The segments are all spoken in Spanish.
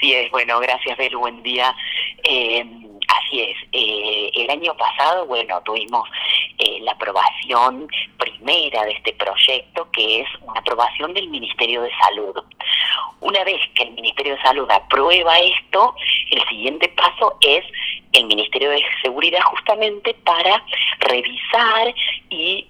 Así es, bueno, gracias Belu, buen día. Así es, el año pasado, bueno, tuvimos la aprobación primera de este proyecto, que es una aprobación del Ministerio de Salud. Una vez que el Ministerio de Salud aprueba esto, el siguiente paso es el Ministerio de Seguridad, justamente para revisar y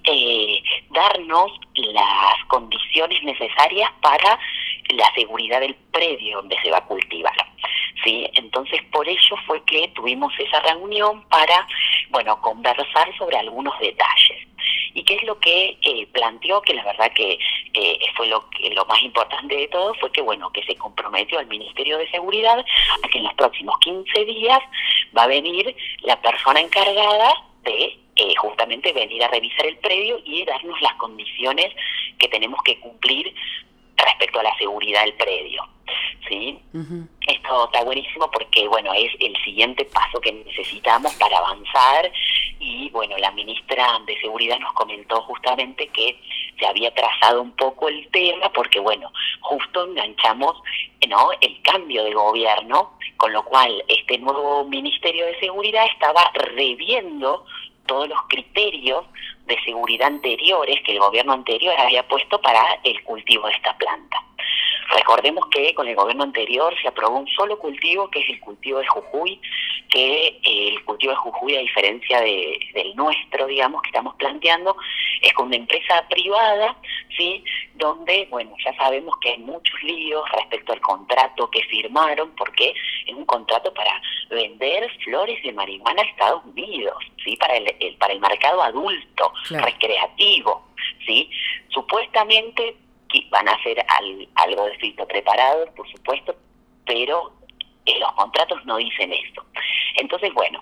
darnos las condiciones necesarias para la seguridad del predio donde se va a cultivar, ¿sí? Entonces, por ello fue que tuvimos esa reunión para, bueno, conversar sobre algunos detalles. ¿Y qué es lo que planteó? Que la verdad que fue lo más importante de todo, fue que, bueno, que se comprometió al Ministerio de Seguridad a que en los próximos 15 días va a venir la persona encargada de justamente venir a revisar el predio y darnos las condiciones que tenemos que cumplir respecto a la seguridad del predio, ¿sí? Uh-huh. Esto está buenísimo porque, bueno, es el siguiente paso que necesitamos para avanzar. Y, bueno, la ministra de Seguridad nos comentó justamente que se había trazado un poco el tema porque, bueno, justo enganchamos, ¿no?, el cambio de gobierno, con lo cual este nuevo Ministerio de Seguridad estaba reviendo todos los criterios de seguridad anteriores que el gobierno anterior había puesto para el cultivo de esta planta. Recordemos que con el gobierno anterior se aprobó un solo cultivo, que es el cultivo de Jujuy, que el cultivo de Jujuy, a diferencia del nuestro, digamos, que estamos planteando, es con una empresa privada, ¿sí?, donde, bueno, ya sabemos que hay muchos líos respecto al contrato que firmaron, porque es un contrato para vender flores de marihuana a Estados Unidos, ¿sí?, para el mercado adulto, claro, recreativo, ¿sí? Supuestamente van a hacer algo de fitopreparados, por supuesto, pero los contratos no dicen eso. Entonces, bueno,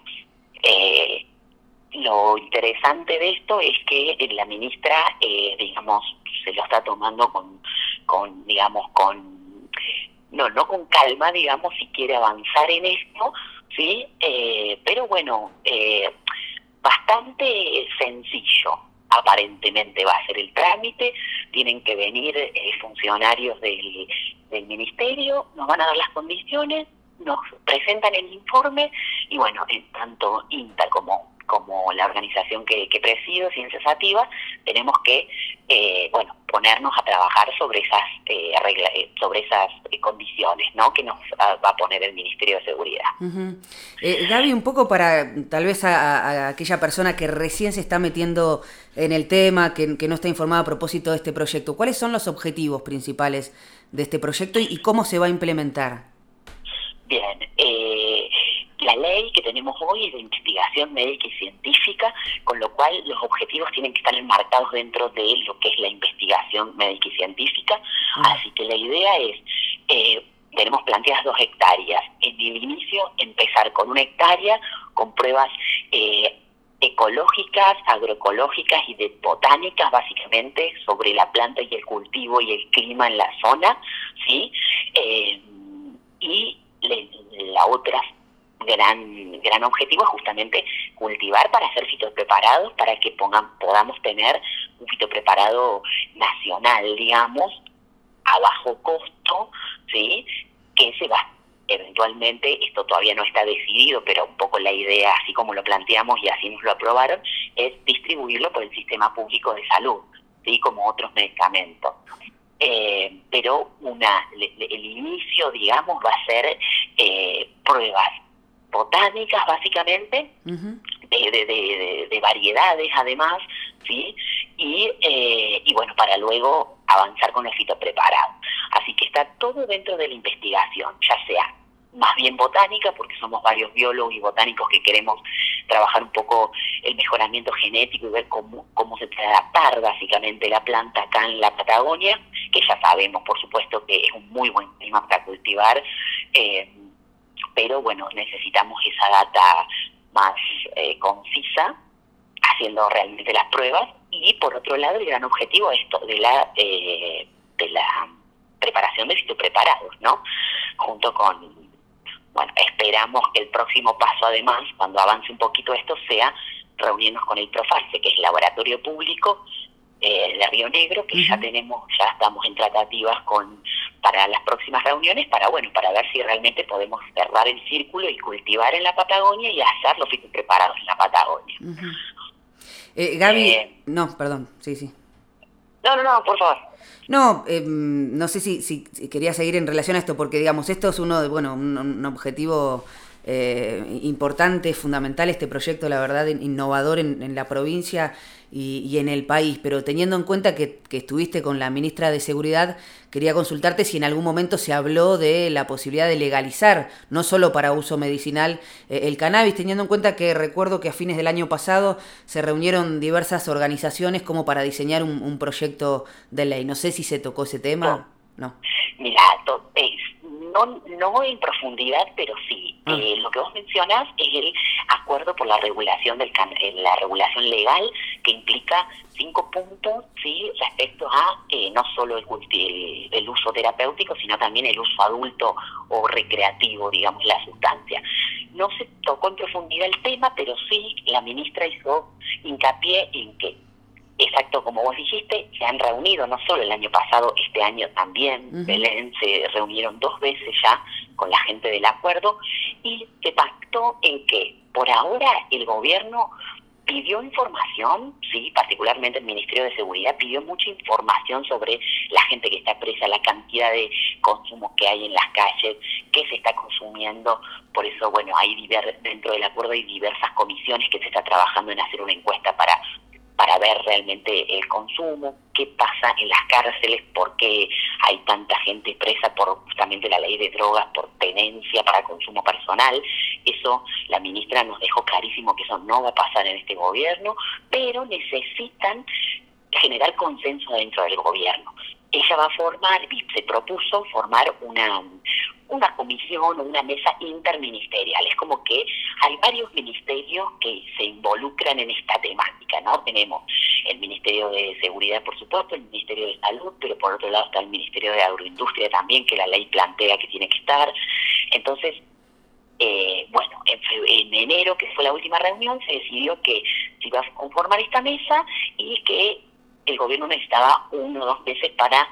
lo interesante de esto es que la ministra, digamos, se lo está tomando no con calma, digamos, si quiere avanzar en esto, ¿sí? Pero bueno, bastante sencillo. Aparentemente va a ser el trámite, tienen que venir funcionarios del ministerio, nos van a dar las condiciones, nos presentan el informe y, bueno, tanto INTA como la organización que presido, Ciencias Sativas, tenemos que ponernos a trabajar sobre esas reglas, sobre esas condiciones, ¿no?, que nos va a poner el Ministerio de Seguridad. Uh-huh. Gaby, un poco para tal vez a aquella persona que recién se está metiendo en el tema, que no está informada a propósito de este proyecto, ¿cuáles son los objetivos principales de este proyecto y cómo se va a implementar? Bien, la ley que tenemos hoy es de investigación médica y científica, con lo cual los objetivos tienen que estar enmarcados dentro de lo que es la investigación médica y científica. Así que la idea es, tenemos planteadas 2 hectáreas. En el inicio, empezar con 1 hectárea, con pruebas ecológicas, agroecológicas y de botánicas, básicamente, sobre la planta y el cultivo y el clima en la zona, ¿sí? Y la otra gran objetivo es justamente cultivar para hacer fitopreparados, para que podamos tener un fitopreparado nacional, digamos, a bajo costo, ¿sí?, que se va eventualmente, esto todavía no está decidido, pero un poco la idea, así como lo planteamos y así nos lo aprobaron, es distribuirlo por el sistema público de salud, ¿sí?, como otros medicamentos. Pero el inicio, digamos, va a ser pruebas botánicas, básicamente, uh-huh, de variedades, además, ¿sí? Y bueno, para luego avanzar con el fitopreparado. Así que está todo dentro de la investigación, ya sea más bien botánica, porque somos varios biólogos y botánicos que queremos trabajar un poco el mejoramiento genético y ver cómo se puede adaptar básicamente la planta acá en la Patagonia, que ya sabemos, por supuesto, que es un muy buen clima para cultivar, pero bueno, necesitamos esa data más concisa, haciendo realmente las pruebas. Y por otro lado, el gran objetivo es esto de la preparación de fitopreparados, ¿no? Junto con, bueno, esperamos que el próximo paso, además, cuando avance un poquito esto, sea reunirnos con el Profarce, que es el laboratorio público de Río Negro, que uh-huh, ya estamos en tratativas con para las próximas reuniones, para ver si realmente podemos cerrar el círculo y cultivar en la Patagonia y hacer los fitos preparados en la Patagonia. Gaby, no, perdón, sí. No, por favor. No sé si quería seguir en relación a esto, porque digamos, esto es un objetivo importante, fundamental, este proyecto, la verdad, innovador en la provincia y en el país, pero teniendo en cuenta que estuviste con la ministra de Seguridad, quería consultarte si en algún momento se habló de la posibilidad de legalizar, no solo para uso medicinal, el cannabis, teniendo en cuenta que recuerdo que a fines del año pasado se reunieron diversas organizaciones como para diseñar un proyecto de ley. No sé si se tocó ese tema. No. Mira, no en profundidad, pero sí. Lo que vos mencionas es el acuerdo por la regulación la regulación legal, que implica 5 puntos, sí, respecto a no solo el uso terapéutico, sino también el uso adulto o recreativo, digamos, la sustancia. No se tocó en profundidad el tema, pero sí la ministra hizo hincapié en que, exacto, como vos dijiste, se han reunido no solo el año pasado, este año también. Belén, se reunieron 2 veces ya con la gente del acuerdo y se pactó en que por ahora el gobierno pidió información, sí, particularmente el Ministerio de Seguridad pidió mucha información sobre la gente que está presa, la cantidad de consumo que hay en las calles, qué se está consumiendo. Por eso, hay dentro del acuerdo hay diversas comisiones que se está trabajando en hacer una encuesta para ver realmente el consumo, qué pasa en las cárceles, por qué hay tanta gente presa por justamente la ley de drogas, por tenencia para consumo personal. Eso la ministra nos dejó clarísimo que eso no va a pasar en este gobierno, pero necesitan generar consenso dentro del gobierno. Ella va a formar, y se propuso formar una comisión o una mesa interministerial. Es como que hay varios ministerios que se involucran en esta temática, ¿no? Tenemos el Ministerio de Seguridad, por supuesto, el Ministerio de Salud, pero por otro lado está el Ministerio de Agroindustria también, que la ley plantea que tiene que estar. Entonces, en enero, que fue la última reunión, se decidió que se iba a conformar esta mesa y que el gobierno necesitaba 1 o 2 meses para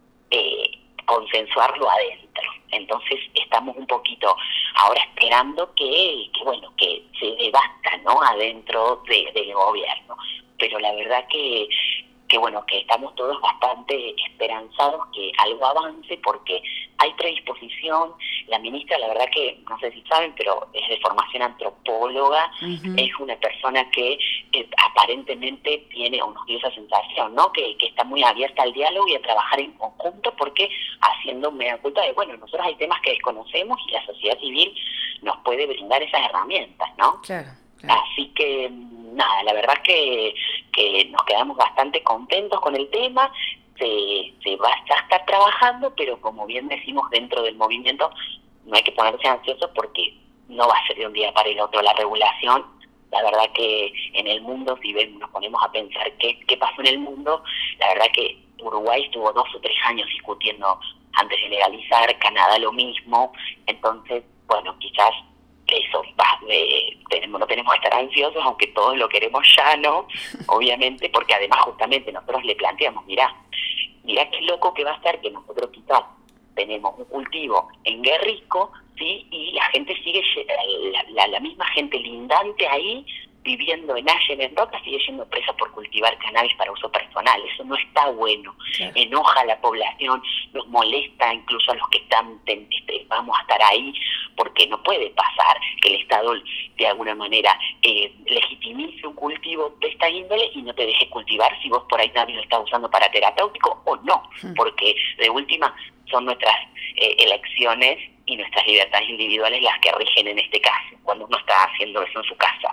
consensuarlo adentro. Entonces estamos un poquito ahora esperando que se debata, ¿no?, adentro del gobierno. Pero la verdad que estamos todos bastante esperanzados que algo avance, porque hay predisposición. La ministra, la verdad que, no sé si saben, pero es de formación antropóloga. Es una persona que aparentemente tiene, o nos dio esa sensación, ¿no?, que está muy abierta al diálogo y a trabajar en conjunto, porque haciendo mea culpa de, nosotros hay temas que desconocemos y la sociedad civil nos puede brindar esas herramientas, ¿no? Claro. Así que, la verdad que nos quedamos bastante contentos con el tema. Se va a estar trabajando, pero como bien decimos dentro del movimiento, no hay que ponerse ansiosos porque no va a ser de un día para el otro la regulación. La verdad que en el mundo, si nos ponemos a pensar qué pasó en el mundo, la verdad que Uruguay estuvo 2 o 3 años discutiendo antes de legalizar, Canadá lo mismo. Entonces, quizás eso no tenemos que estar ansiosos, aunque todos lo queremos ya, ¿no? Obviamente, porque además justamente nosotros le planteamos, mirá qué loco que va a estar que nosotros quizás tenemos un cultivo en Guerrico, ¿sí? Y la gente sigue, la misma gente lindante ahí, viviendo en Allen, en Rota, sigue siendo presa por cultivar cannabis para uso personal. Eso no está bueno. Claro. Enoja a la población, nos molesta incluso a los que vamos a estar ahí, porque no puede pasar que el Estado de alguna manera legitimice un cultivo de esta índole y no te deje cultivar si vos por ahí también lo estás usando para terapéutico o no, porque de última son nuestras elecciones y nuestras libertades individuales las que rigen en este caso, cuando uno está haciendo eso en su casa.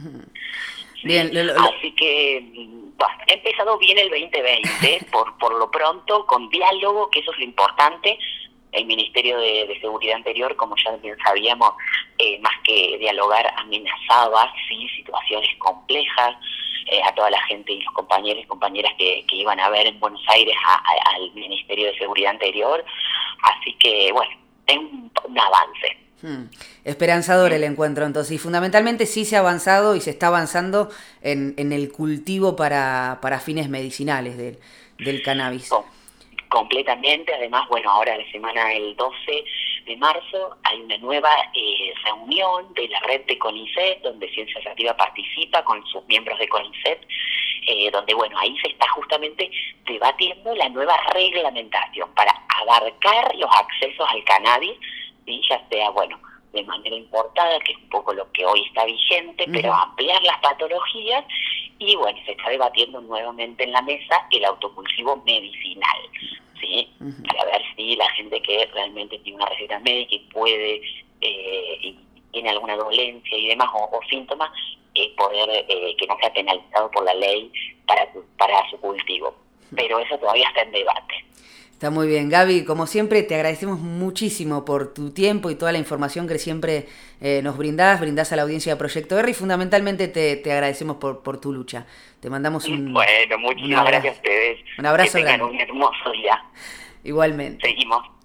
Bien, así que ha empezado bien el 2020 por lo pronto, con diálogo, que eso es lo importante. El Ministerio de Seguridad anterior, como ya bien sabíamos, más que dialogar, amenazaba situaciones complejas a toda la gente y los compañeros y compañeras que iban a ver en Buenos Aires al Ministerio de Seguridad anterior. Así que es un avance. Esperanzador el encuentro, entonces, y fundamentalmente sí se ha avanzado y se está avanzando en el cultivo para fines medicinales del cannabis. Completamente, además, bueno, ahora la semana el 12 de marzo hay una nueva reunión de la red de CONICET, donde Ciencia Sativa participa con sus miembros de CONICET, donde, bueno, ahí se está justamente debatiendo la nueva reglamentación para abarcar los accesos al cannabis, ¿sí? Ya sea, bueno, de manera importada, que es un poco lo que hoy está vigente, pero ampliar las patologías, y bueno, se está debatiendo nuevamente en la mesa el autocultivo medicinal, ¿sí? Para ver si la gente que realmente tiene una receta médica y puede, y tiene alguna dolencia y demás, o síntomas, poder que no sea penalizado por la ley para su cultivo. Pero eso todavía está en debate. Está muy bien, Gaby, como siempre te agradecemos muchísimo por tu tiempo y toda la información que siempre nos brindás a la audiencia de Proyecto R, y fundamentalmente te agradecemos por tu lucha. Te mandamos Bueno, muchísimas gracias a ustedes. Un abrazo que tengan grande. un hermoso día. Igualmente. Seguimos.